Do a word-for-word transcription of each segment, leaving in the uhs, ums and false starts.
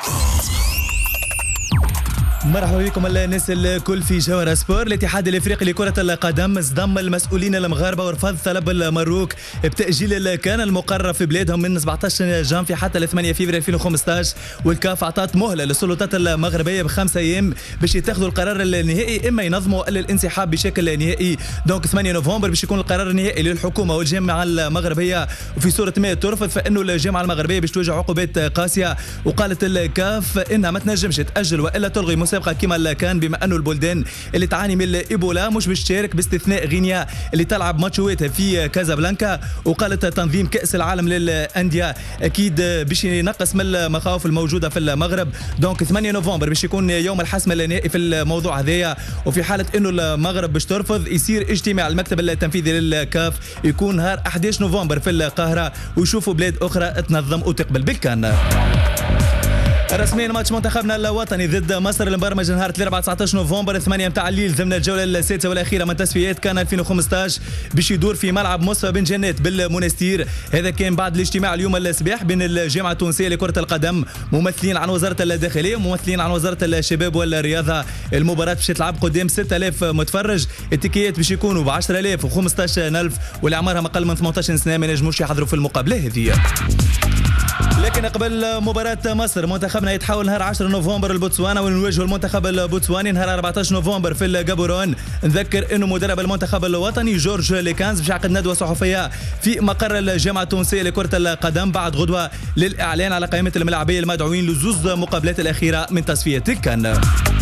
مرحبا بكم الناس الكل في جوهرة سبور. الاتحاد الافريقي لكرة القدم صدم المسؤولين المغاربة ورفض طلب المروك بتأجيل الكان المقرر في بلادهم من سبعطاش جانفي حتى ل ثمانية فبراير ألفين وخمسطاش، والكاف اعطت مهلة للسلطات المغربية بخمسة ايام باش يتخذوا القرار النهائي، اما ينظموا الانسحاب بشكل نهائي. دونك ثمانية نوفمبر باش يكون القرار النهائي للحكومة والجامعة المغربية، وفي صورة ما ترفض فانه الجامعة المغربية باش تواجه عقوبات قاسية. وقالت الكاف انها ما تنجمش تأجل والا تلغي مسابقة كما كان، بما انه البلدان اللي تعاني من الايبولا مش باش تشارك باستثناء غينيا اللي تلعب ماتشواتها في كازابلانكا. وقالت تنظيم كأس العالم للأندية اكيد باش ينقص من المخاوف الموجودة في المغرب. دونك ثمانية نوفمبر باش يكون يوم الحسم النهائي في الموضوع هذايا، وفي حالة انه المغرب باش ترفض يصير اجتماع المكتب التنفيذي للكاف يكون نهار أحد عشر نوفمبر في القاهرة، ويشوفوا بلاد اخرى تنظم وتقبل بالكان. رسميا ماتش منتخبنا الوطني ضد مصر المبرمج نهار الأربعاء تسعطاش نوفمبر ثمانية متاع الليل ضمن الجوله السادسه والاخيره من تصفيات كان ألفين وخمسطاش باش يدور في ملعب مصطفى بن جنات بالمنستير. هذا كان بعد الاجتماع اليوم الصباح بين الجامعه التونسيه لكره القدم، ممثلين عن وزاره الداخليه وممثلين عن وزاره الشباب والرياضه. المباراه باش تلعب قدام ستة آلاف متفرج، التيكيات باش يكونوا ب عشرة آلاف وخمسطاش ألف، واللي عمرهم اقل من ثمانية عشر سنه ما ينجموش يحضروا في المقابله هذه. لكن قبل مباراة مصر منتخبنا يتحول نهار عشرة نوفمبر البوتسوانا، ونواجه المنتخب البوتسواني نهار أربعطاش نوفمبر في الجابورون. نذكر انه مدرب المنتخب الوطني جورج ليكانز باش يعقد ندوة صحفية في مقر الجامعة التونسية لكرة القدم بعد غدوة للإعلان على قائمة الملاعبية المدعوين لزوز مقابلات الأخيرة من تصفية الكان.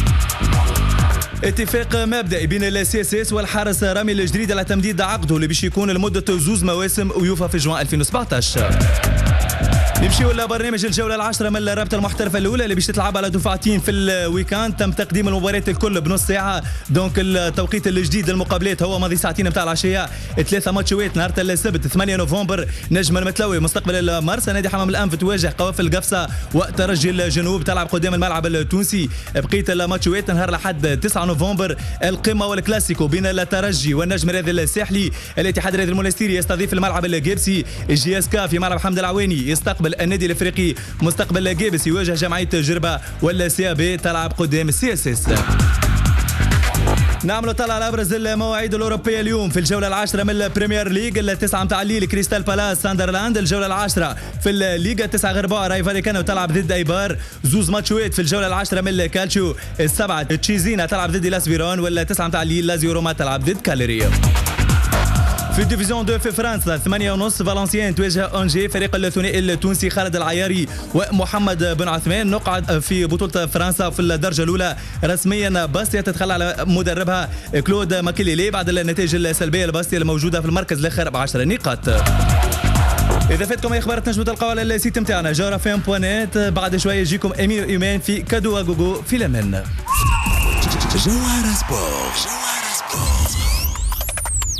اتفاق مبدئي بين السي اس اس والحارس رامي الجديد على تمديد عقده اللي باش يكون لمدة زوز مواسم ويوفى في جوان ألفين وسبعطاش. نمشيو لبرنامج الجوله العاشره من الرابطه المحترفه الاولى اللي باش تلعب على دفعتين في الويكاند. تم تقديم المباريات الكل بنص ساعه. دونك التوقيت الجديد للمقابلات هو ماضي ساعتين نتاع العشيه. ثلاثه ماتشوات نهار السبت ثمانية نوفمبر، نجم المتلوي مستقبل المرسى نادي حمام الانف تواجه قوافل قفصه وترجي الجنوب تلعب قدام الملعب التونسي. بقيه الماتشوات نهار الاحد تسعة نوفمبر القمه والكلاسيكو بين الترجي والنجم الرياضي الساحلي. الاتحاد الرياضي المونستيري يستضيف الملعب الجيبسي. الجي اس كا في ملعب حمد العواني يستقبل النادي الافريقي مستقبل جيبس يواجه جمعيه جربه، ولا سي بي تلعب قدام السي اس اس. نعملوا طلع على ابرز المواعيد الاوروبيه اليوم في الجوله العاشره من البريمير ليج. التسعه متاع الليل كريستال بالاس ساندرلاند. الجوله العاشره في الليغا تسعة غير ربع راي فاليكانو تلعب ضد ايبار. زوز ماتشوات في الجوله العاشره من الكالتشيو. السبعه تشيزينا تلعب ضد لاس فيرون، ولا تسعه متاع الليل لازيو روما تلعب ضد كاليري. في الديفيزيون دو في فرنسا ثمانية ونص فالنسيان تواجه أونجي. فريق الثنائي التونسي خالد العياري ومحمد بن عثمان نقعد في بطولة فرنسا في الدرجة الأولى. رسميا باستيا تتخلى على مدربها كلود ماكيليلي بعد النتائج السلبية لباستيا الموجودة في المركز الآخر بعشر نقاط. إذا فاتكم أي أخبار تنجموا تلقاو على السيت نتاعنا جوهرة فام بوانيت. بعد شوية يجيكم أمير إيمان في كادو وجوجو في الأمان. جوهرة سبور.